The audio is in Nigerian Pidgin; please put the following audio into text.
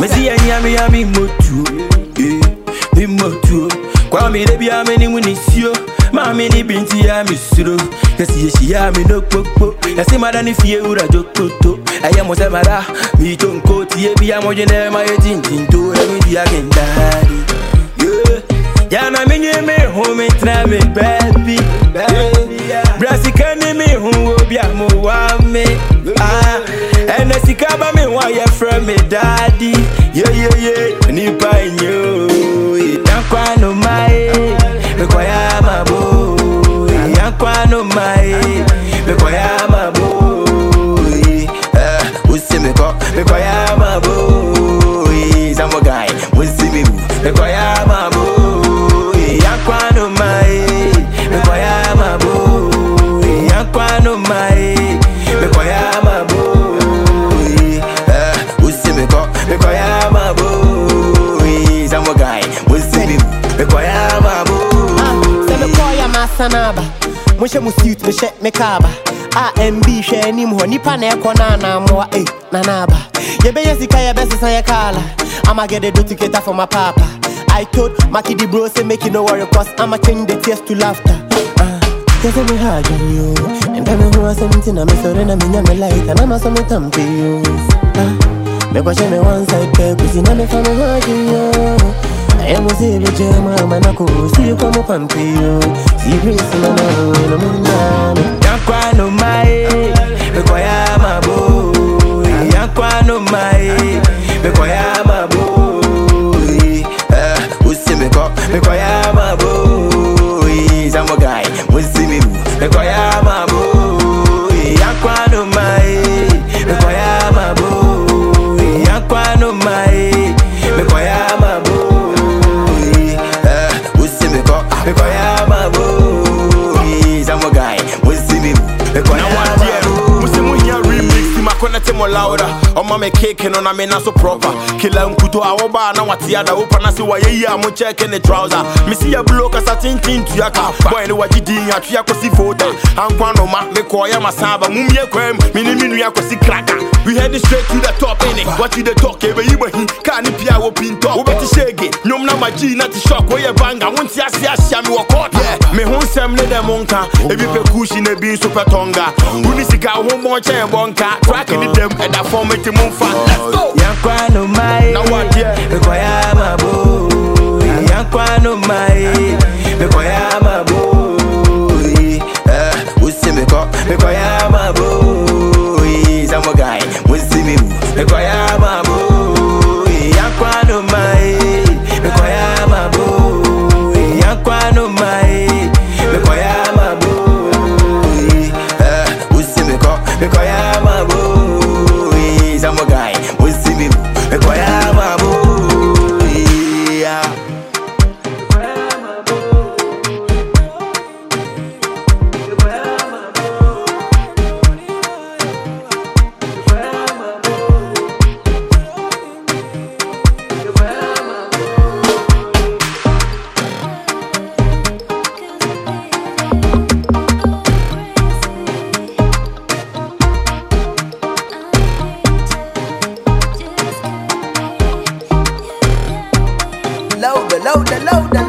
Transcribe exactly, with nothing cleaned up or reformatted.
see any yami yami motu, eh, me motu. Kwa mi debi ya meni munisio, ma meni binti ya misuro. Yasi yeshi ya mi no popo, yasi madani fiye ura jokoto. Aya mo se mara, mi tonko tiye biya mo jene ma ye tintinto, emi di agendari. Yana mi nye me home tra me baby, Brasi kani mi hu obi mo wa me. Ah, ene sikaba me wa ye from me daddy. Yeah yeah yeah, ni pa nyo. Yankwa no mai, me kwa ya mabo. Yankwa no mai, me kwa ya mabo. Ah, usi me kwa, me kwa ya mabo. Samo guy, usi me bu, me kwa ya mabo. Yankwa no mai, me kwa ya mabo. Yankwa no mai, me kwa ya mabo. Ah, usi me kwa, me kwa ya mabo. Samo guy, usi me bu, me kwa ya mabo. Se me kwa ya masanaba, mwishe musiut me shek me kaba. A M B share ni mho nipa na ekọ na na mo eh na naba. Ye be yesika ye best say kala. I'ma get a dirty cater for my papa. I told Maki the bro say make you no worry cause I'ma change the tears to laughter. Uh, you say me hard on you, and then me who something I'm sorry na me nyame light and I'm so me tampi you. Uh, me question me one side pay cause you know me for me hard on you. I am a silly gem, I'm a knuckle, see you come up and pay you. See you grace in my mouth, and I'm in the Yankwa no mai, me kwa ya mabo. Yankwa no mai, me kwa ya mabo. Ah, usi me kwa, me kwa ya mabo. Samo guy, usi me bu, me kwa ya mabo. Yankwa no mai, me kwa ya mabo. Yankwa no mai, me kwa ya mabo. Ah, usi me kwa, me kwa ya mabo. Samo guy, usi me bu, me kwa ya mabo. Musi muhiya remix, ma connect mo louder. Oma me cake no na me na so proper. Kila nkuto awoba na wati ada opa na se wa ye ya mo check in the trouser. Me see ya blow ka satin tin to yaka. Boy ni wajidi ya tu yakosi photo. Ankwa no ma me ko ya masaba. Mumye kwem, me ni minu yakosi kraka. We heading straight to the top in it. What you the talk e be yibahi. Ka ni pia wo pinto. Wo beti shege. Nyom na maji na ti shock we ye banga. Wonti ase asia me wo court. Yeah, me hon sem ne dem monka. E bi pe kushi ne bi super tonga. Uni sika ho mo chen bonka. Track ni dem e da form it move fast. Let's go. Yankwa no mai, now what yeah? Me kwa ya mabo. Yankwa no mai, me kwa ya mabo. Ah, usi me kwa, me kwa ya mabo. Samo guy, usi me bu, me kwa ya mabo. Yankwa no mai, me kwa ya mabo. Yankwa no mai, me kwa ya mabo. Ah, usi me kwa, me kwa ya mabo. Samo guy, usi me bu, me kwa ya mabo. Yeah. Louder, louder, louder.